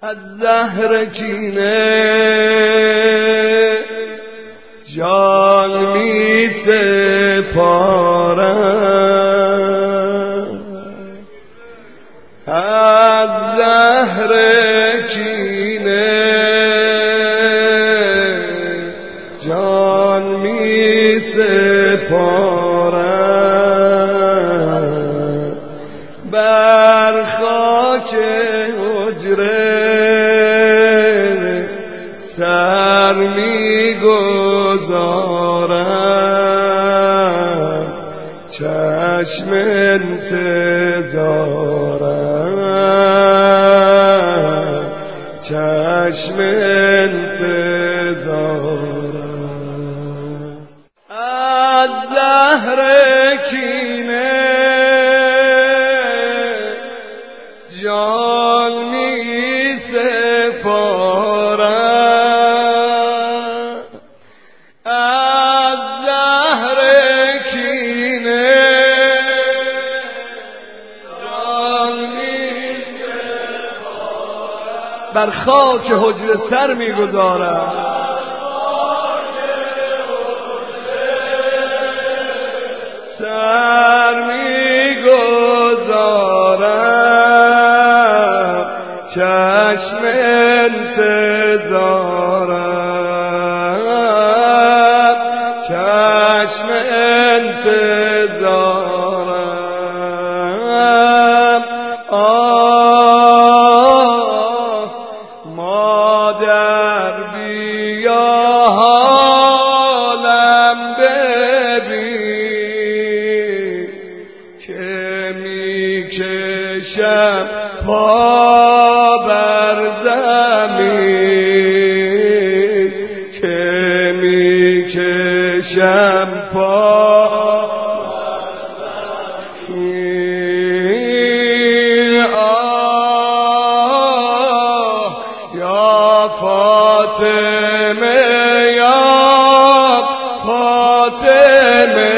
از زهر کینه جان می سپارم، از زهر کینه جان می سپارم، بر خاک حجره سر می گذارم، چشم انتظارم، چشم انتظارم. از زهر کینه جان می سپارم، از زهر کینه جان می سپارم، بر خاک حجره سر می گذارم، سر می گذارم، چشم انتظارم، چشم انتظارم. مادر بیا حالم ببین که می کشم پا بر زمین، که می کشم پا بر زمین. آه یا فاطمه، یا فاطمه،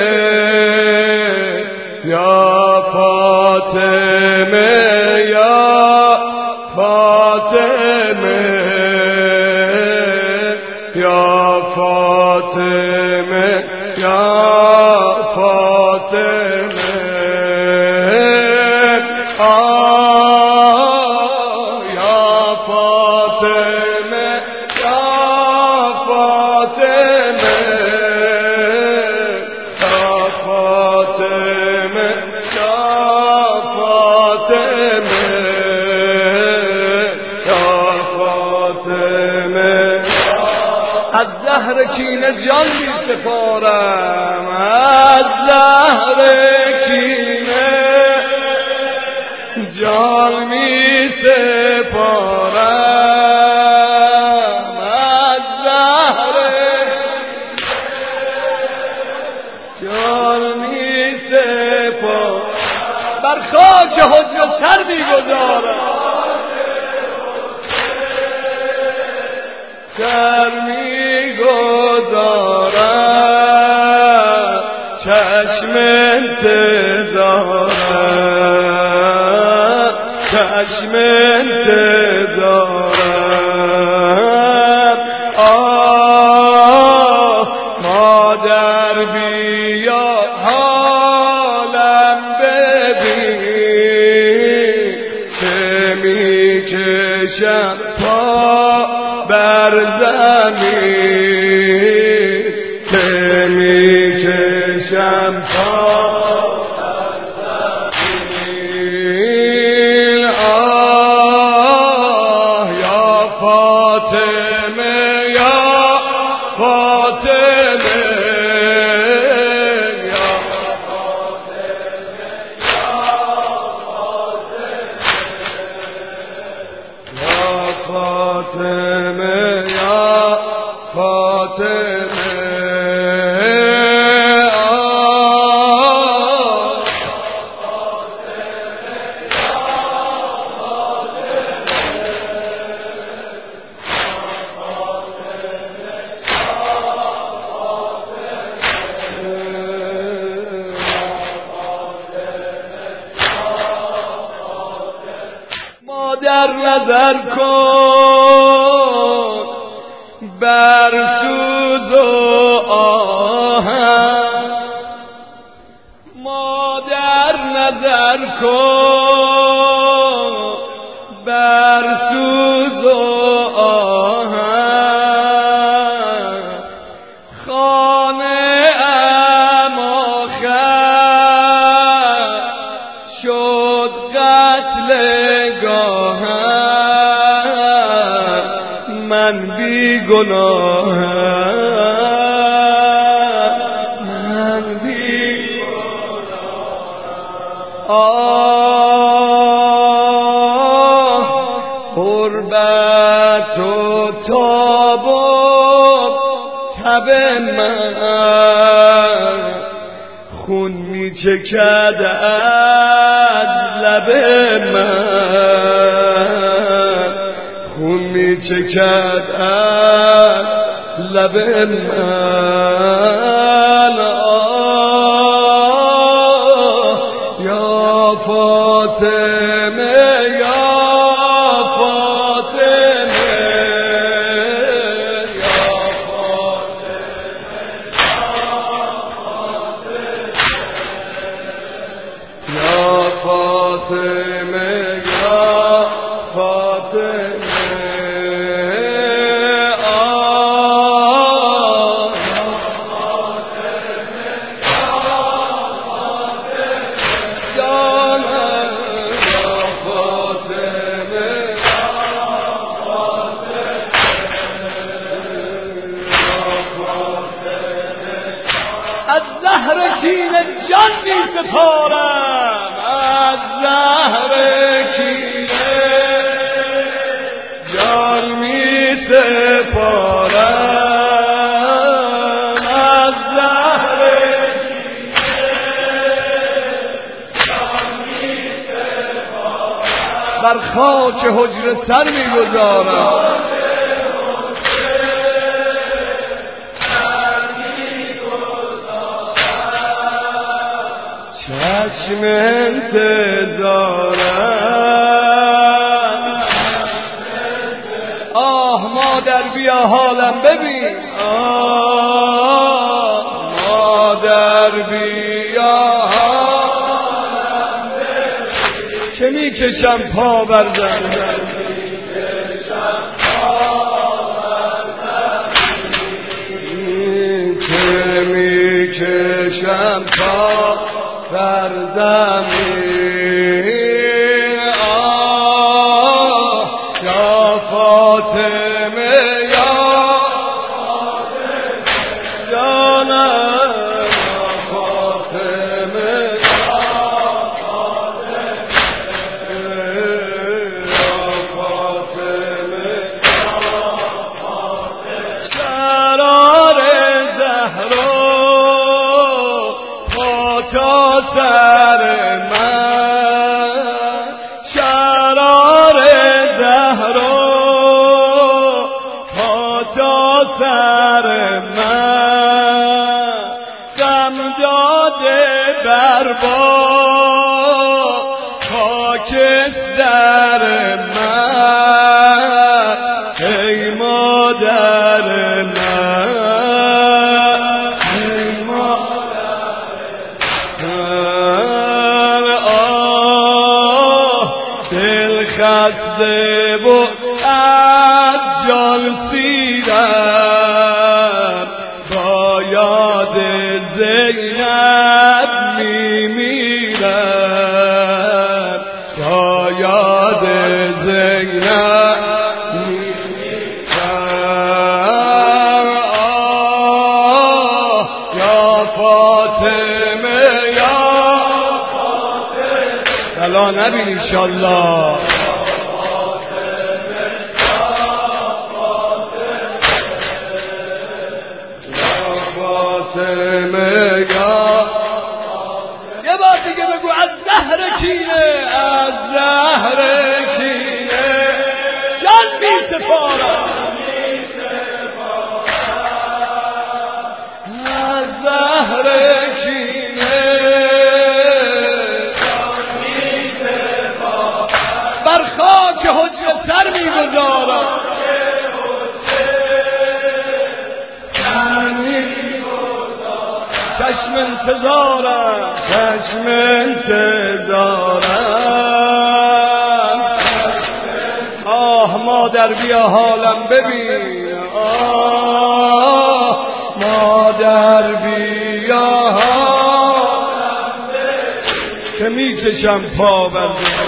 یا فاطمه، یا فاطمه، یا فاطمه، یا فاطمه. آه یا فاطمه، یا فاطمه، یا فاطمه، یا فاطمه، یا فاطمه. از زهر کینه جان می سپارم، از زهر کینه جان می سپارم، از زهر جان می سپارم، بر خاک حجره سر می گذارم، سر می گذارم، چشم انتظارم، چشم انتظارم. آه مادر بیا حالم ببین که می کشم پا بر زمین، که می کشم پا بر زمین. آه یا فاطمه، یا فاطمه، یا فاطمه، یا فاطمه. در نظر کن بر سوز و آهن، مادر نظر کن بر سوز و آهن، خانه ام آخر شد قتل گاهن، من بی گناهم من بی غربت و تاب و تب من، خون می چکد از لب من، خون می چکد از لب من. یا فاطمه یا فاطمه یا فاطمه یا فاطمه یا فاطمه. از زهر کین جان می سپارم، از زهر کین جان می سپارم، از زهر کین جان می سپارم، بر خاک حجره سر می گذارم. چشم انتظارم، آه مادر بیا حالم ببین، آه مادر بیا حالم ببین، که میکشم پا بر زمین، که میکشم پا بر زمین. آه یا فاطمه یا فاطمه جانم، یا فاطمه یا فاطمه یا فاطمه. شرار زهرا تا سر من، شرار زهرا تا سر من، غم داده بر باد خاکستر من، ای مادر من، ای خسته و از جان سیرم، با یاد زینب میمیرم، با یاد زینب میمیرم. آه یا فاطمه یا فاطمه، بلا نبین انشالله. یه بار دیگه بگو از زهر کینه، از زهر کینه جان می سپارم، از زهر کینه جان می سپارم، بر خاک حجره چشم انتظارم چشم انتظارم آه مادر بیا حالم ببین آه مادر بیا حالم ببین که میکشم پا بر